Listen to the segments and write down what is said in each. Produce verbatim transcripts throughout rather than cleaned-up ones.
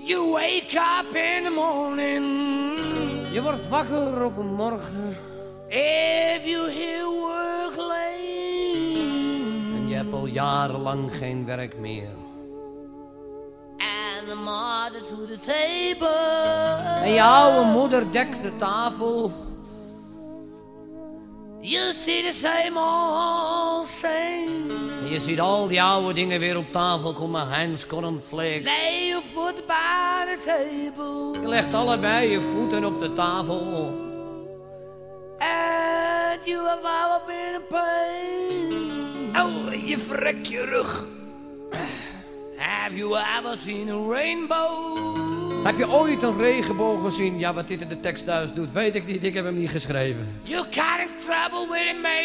You wake up in the morning. Je wordt wakker op een morgen. If you hear work late. En je hebt al jarenlang geen werk meer. And the mother to the table. En je oude moeder dekt de tafel. You see the same old thing. En je ziet al die oude dingen weer op tafel komen. Heinz cornflakes. Lay your foot by the table. Je legt allebei je voeten op de tafel. And you have ever been in pain. Oh, je vrek je rug. Have you ever seen a rainbow? Heb je ooit een regenboog gezien? Ja, wat dit in de tekst thuis doet, weet ik niet. Ik heb hem niet geschreven. You got in trouble with me.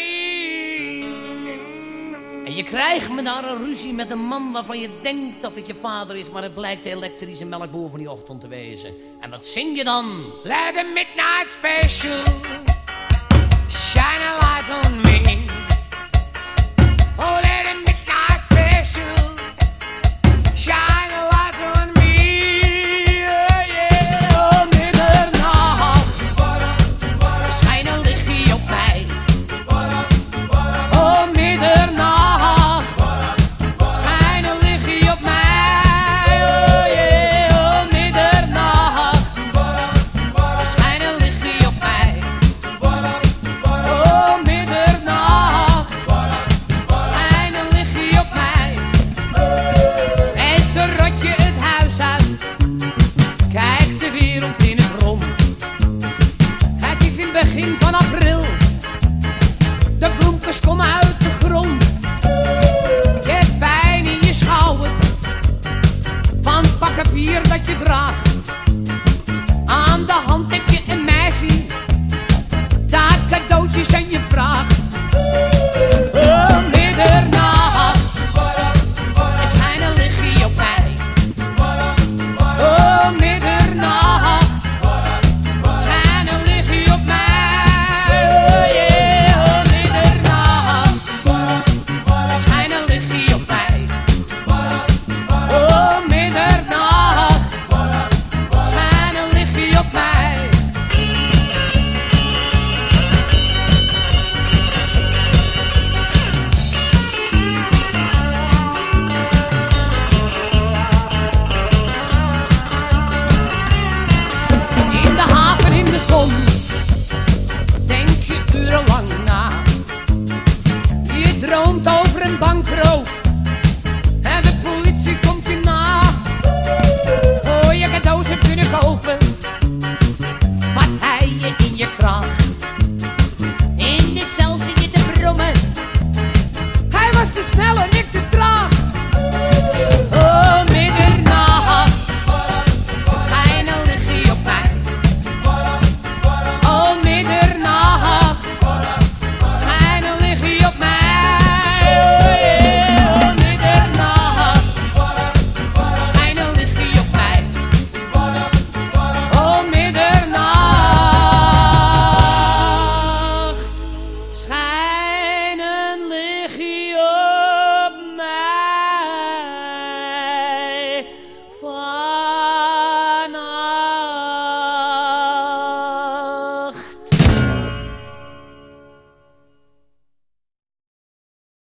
En je krijgt me daar een ruzie met een man waarvan je denkt dat het je vader is, maar het blijkt de elektrische melkboer van die ochtend te wezen. En wat zing je dan? Let the midnight special shine a light on me. Oh, let the midnight special shine a light on me. Oh, yeah. Oh, middernacht, schijn een lichtje op mij. Oh, middernacht, schijn een lichtje op mij. Oh, yeah. Oh, middernacht, schijn een lichtje op mij. Oh, middernacht, schijn een lichtje op mij. En zo rot je het huis uit, kijk de wereld in het rond. Het is in het begin van april, de bloempjes komen uit de grond. Je hebt pijn in je schouder, van het pak papier dat je draagt. Aan de hand